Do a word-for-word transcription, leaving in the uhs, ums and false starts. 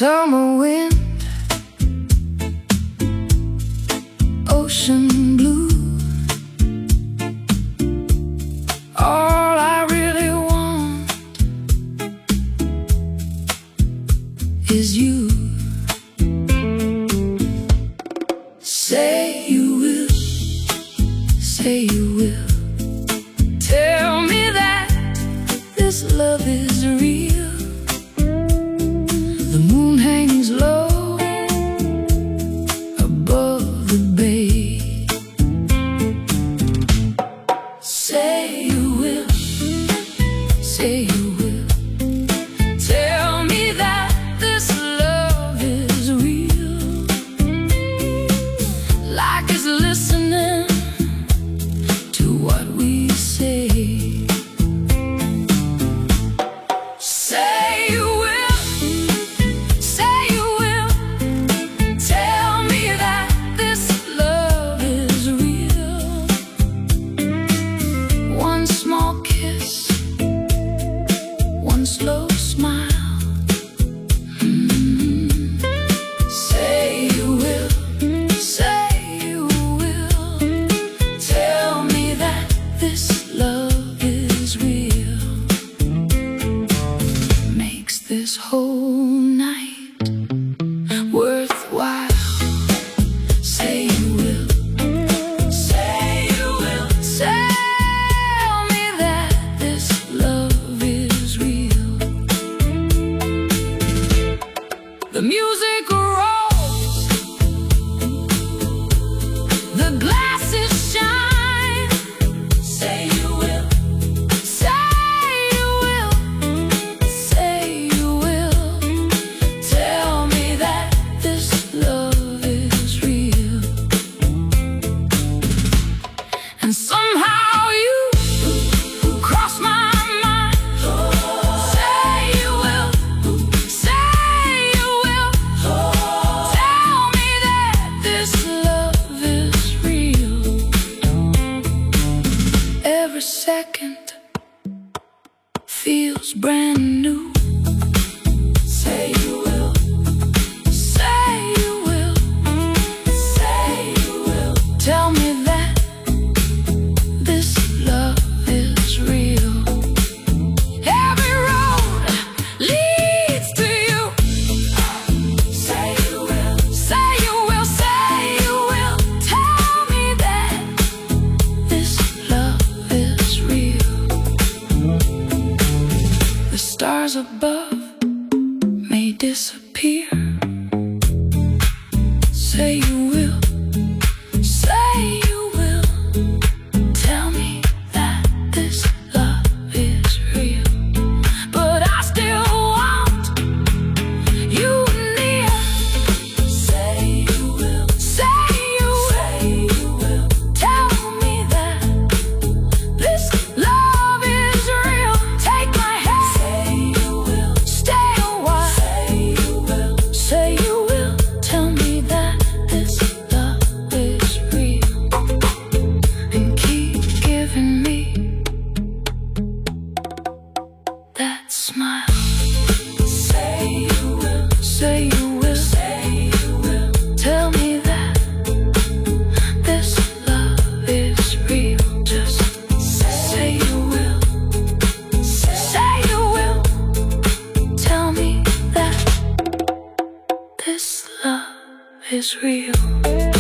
Summer wind, ocean blue. All I really want is you. Say you will, say you will. Tell me that this love is real. The moon hangs low above the bay. Say you will, say you will. Tell me that this love is real. Like it's listening to what we say. Say you will, say you will. Tell me that this love is real. One small kiss, one slow smile. Mm-hmm. Say you will, say you will. Tell me that this love is real. Makes this whole night worthwhile. Say you will, say you will. Tell me that this love is real. The music rolls, the glasses shine. Say you will, say you will, say you will. Tell me that this love is real. And somehow you cross my mind. Say you will, say you will. Tell me that this love is real. Every second feels brand new. Say you will, say you will, say you will. Tell me that this love is real. Every road leads to you. Say you will, say you will, say you will. Tell me that this love is real. The stars above may disappear. Say you will, say you will. Tell me that this love is real. But I still want you near. Say you will, say you will, say you will. Tell me that this love is real. Take my hand. Say you will, stay a while. Say you will, say you will. Tell me that this love is real. And keep giving me that smile. Say you will, say you will, say you will. Tell me that this love is real. Just say you will, say you will. Tell me that this love is real.